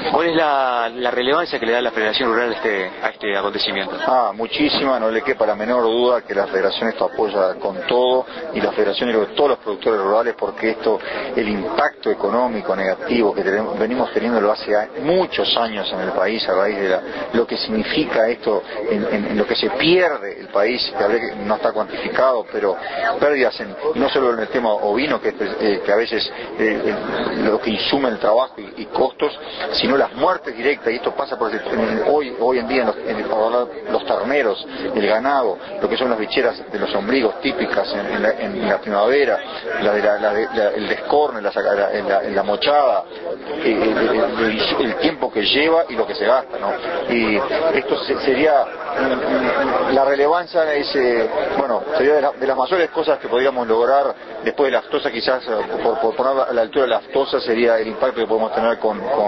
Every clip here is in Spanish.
¿Cuál es la relevancia que le da la Federación Rural a este acontecimiento? Muchísima, no le quepa la menor duda que la Federación esto apoya con todo, y la Federación y todos los productores rurales, porque el impacto económico negativo que venimos teniendo lo hace muchos años en el país a raíz de lo que significa esto, en lo que se pierde el país, que no está cuantificado, pero pérdidas no solo en el tema ovino, que a veces lo que insume el trabajo y costos, sino las muertes directas, y esto pasa hoy en día en los terneros, el ganado, lo que son las bicheras de los ombligos típicas en la primavera, el descorne, en la mochada, el tiempo que lleva y lo que se gasta, ¿no? Y esto sería la relevancia, sería de las mayores cosas que podríamos lograr después de la aftosa. Quizás por poner a la altura de la aftosa sería el impacto que podemos tener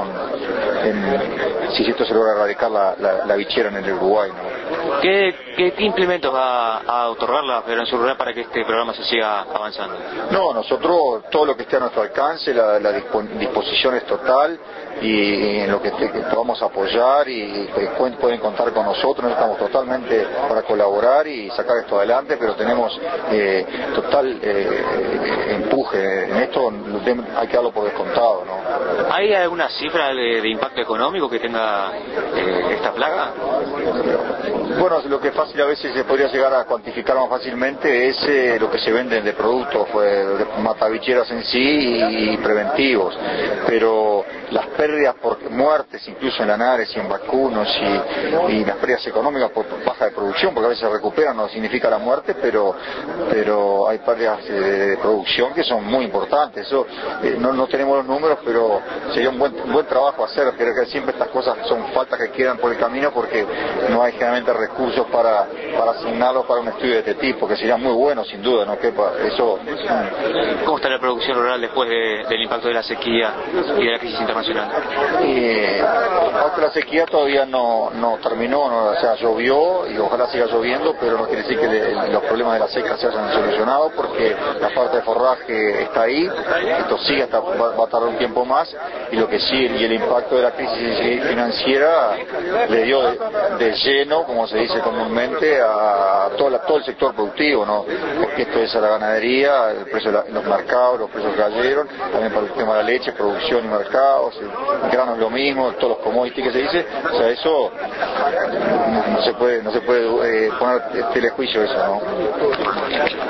si esto se logra erradicar la bichera en el Uruguay, ¿no? ¿Qué implementos va a otorgar la Federación Rural para que este programa se siga avanzando? No, nosotros todo lo que esté a nuestro alcance, la disposición es total, y en lo que podamos apoyar, y pueden contar con nosotros estamos totalmente para colaborar y sacar esto adelante, pero tenemos total empuje en esto, hay que darlo por descontado, ¿no? ¿Hay alguna cifra de impacto económico que tenga esta plaga? Bueno, lo que fácil a veces se podría llegar a cuantificar más fácilmente es lo que se venden de productos, de matabicheras en sí y preventivos, pero las pérdidas por muertes, incluso en lanares y en vacunos, y las pérdidas económicas por baja de producción, porque a veces se recuperan, no significa la muerte, pero hay pérdidas de producción que son muy importantes. Eso no tenemos los números, pero sería un buen trabajo hacer. Creo que siempre estas cosas son faltas que quedan por el camino, porque no hay generalmente recursos para asignarlos para un estudio de este tipo, que sería muy bueno, sin duda, no quepa eso. ¿Cómo está la producción rural después del impacto de la sequía y de la crisis internacional? Hasta la sequía todavía no terminó, o sea, llovió y ojalá siga lloviendo, pero no quiere decir que los problemas de la seca se hayan solucionado, porque la falta de forraje está ahí. Esto sigue, va a tardar un tiempo más, y lo que sí, y el impacto de la crisis financiera le dio de lleno, como se dice comúnmente, a todo el sector productivo, ¿no? Porque esto es a la ganadería, el precio de los mercados, los precios cayeron, también para el tema de la leche, producción y mercados, el grano es lo mismo, todos los commodities que se dice, o sea, eso no se puede poner telejuicio eso, ¿no?